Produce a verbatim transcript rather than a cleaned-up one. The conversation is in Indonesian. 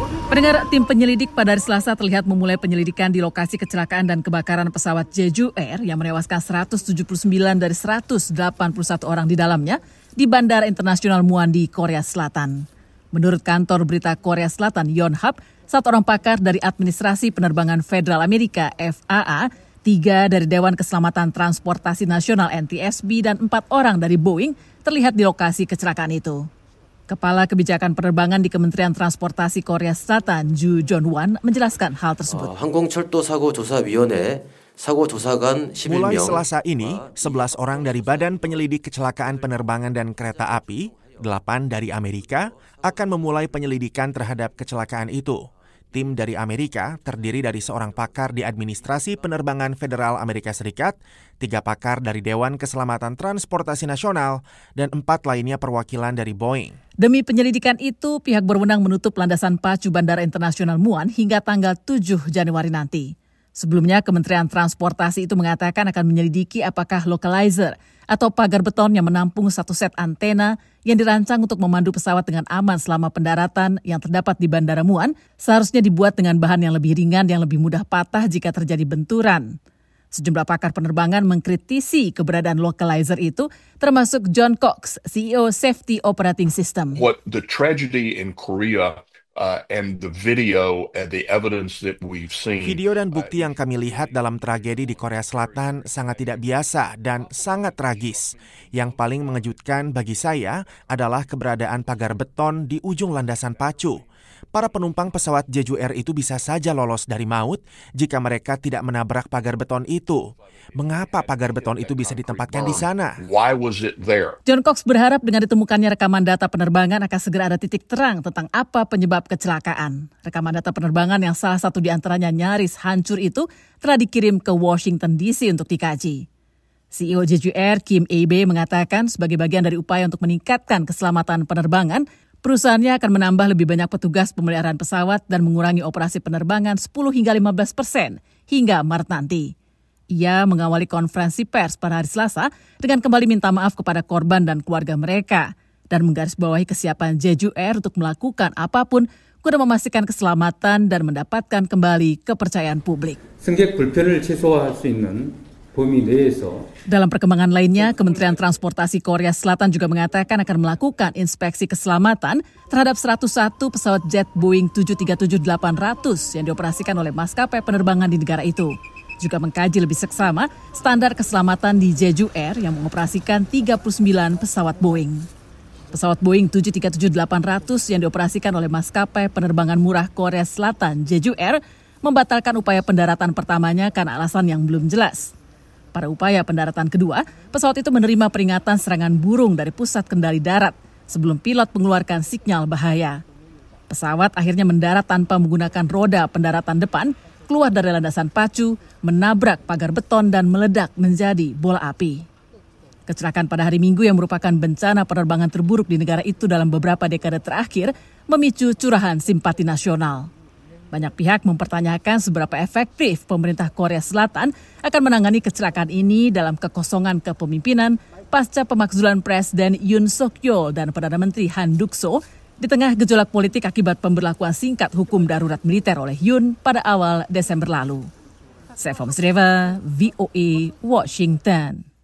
Pendengar, tim penyelidik pada hari Selasa terlihat memulai penyelidikan di lokasi kecelakaan dan kebakaran pesawat Jeju Air yang menewaskan seratus tujuh puluh sembilan dari seratus delapan puluh satu orang di dalamnya di Bandara Internasional Muan di Korea Selatan. Menurut kantor berita Korea Selatan Yonhap, satu orang pakar dari Administrasi Penerbangan Federal Amerika F A A, tiga dari Dewan Keselamatan Transportasi Nasional N T S B, dan empat orang dari Boeing terlihat di lokasi kecelakaan itu. Kepala Kebijakan Penerbangan di Kementerian Transportasi Korea Selatan, Ju Jong-wan, menjelaskan hal tersebut. 항공철도사고조사위원회 사고조사관 십일 명. Mulai Selasa ini, sebelas orang dari Badan Penyelidik Kecelakaan Penerbangan dan Kereta Api, delapan dari Amerika, akan memulai penyelidikan terhadap kecelakaan itu. Tim dari Amerika terdiri dari seorang pakar di Administrasi Penerbangan Federal Amerika Serikat, tiga pakar dari Dewan Keselamatan Transportasi Nasional, dan empat lainnya perwakilan dari Boeing. Demi penyelidikan itu, pihak berwenang menutup landasan pacu Bandara Internasional Muan hingga tanggal tujuh Januari nanti. Sebelumnya, Kementerian Transportasi itu mengatakan akan menyelidiki apakah localizer atau pagar beton yang menampung satu set antena yang dirancang untuk memandu pesawat dengan aman selama pendaratan yang terdapat di Bandara Muan seharusnya dibuat dengan bahan yang lebih ringan yang lebih mudah patah jika terjadi benturan. Sejumlah pakar penerbangan mengkritisi keberadaan localizer itu, termasuk John Cox, C E O Safety Operating System. What the tragedy in Korea Uh, and the video and the evidence that we've seen. Video dan bukti yang kami lihat dalam tragedi di Korea Selatan sangat tidak biasa dan sangat tragis. Yang paling mengejutkan bagi saya adalah keberadaan pagar beton di ujung landasan pacu. Para penumpang pesawat Jeju Air itu bisa saja lolos dari maut jika mereka tidak menabrak pagar beton itu. Mengapa pagar beton itu bisa ditempatkan di sana? Why was it there? John Cox berharap dengan ditemukannya rekaman data penerbangan akan segera ada titik terang tentang apa penyebab kecelakaan. Rekaman data penerbangan yang salah satu di antaranya nyaris hancur itu telah dikirim ke Washington D C untuk dikaji. C E O Jeju Air Kim Abe mengatakan sebagai bagian dari upaya untuk meningkatkan keselamatan penerbangan, perusahaannya akan menambah lebih banyak petugas pemeliharaan pesawat dan mengurangi operasi penerbangan sepuluh hingga lima belas persen hingga Maret nanti. Ia mengawali konferensi pers pada hari Selasa dengan kembali minta maaf kepada korban dan keluarga mereka dan menggarisbawahi kesiapan Jeju Air untuk melakukan apapun guna memastikan keselamatan dan mendapatkan kembali kepercayaan publik. 승객 불편을 최소화할 수 있는 범위 내에서. Dalam perkembangan lainnya, Kementerian Transportasi Korea Selatan juga mengatakan akan melakukan inspeksi keselamatan terhadap seratus satu pesawat jet Boeing tujuh tiga tujuh delapan ratus yang dioperasikan oleh maskapai penerbangan di negara itu. Juga mengkaji lebih seksama standar keselamatan di Jeju Air yang mengoperasikan tiga puluh sembilan pesawat Boeing. Pesawat Boeing tujuh tiga tujuh delapan ratus yang dioperasikan oleh maskapai penerbangan murah Korea Selatan Jeju Air membatalkan upaya pendaratan pertamanya karena alasan yang belum jelas. Pada upaya pendaratan kedua, pesawat itu menerima peringatan serangan burung dari pusat kendali darat sebelum pilot mengeluarkan sinyal bahaya. Pesawat akhirnya mendarat tanpa menggunakan roda pendaratan depan, keluar dari landasan pacu, menabrak pagar beton dan meledak menjadi bola api. Kecelakaan pada hari Minggu yang merupakan bencana penerbangan terburuk di negara itu dalam beberapa dekade terakhir memicu curahan simpati nasional. Banyak pihak mempertanyakan seberapa efektif pemerintah Korea Selatan akan menangani kecelakaan ini dalam kekosongan kepemimpinan pasca pemakzulan Presiden Yoon Suk Yeol dan Perdana Menteri Han Duck-soo di tengah gejolak politik akibat pemberlakuan singkat hukum darurat militer oleh Yoon pada awal Desember lalu. Saya Fahmi Sreva, V O A, Washington.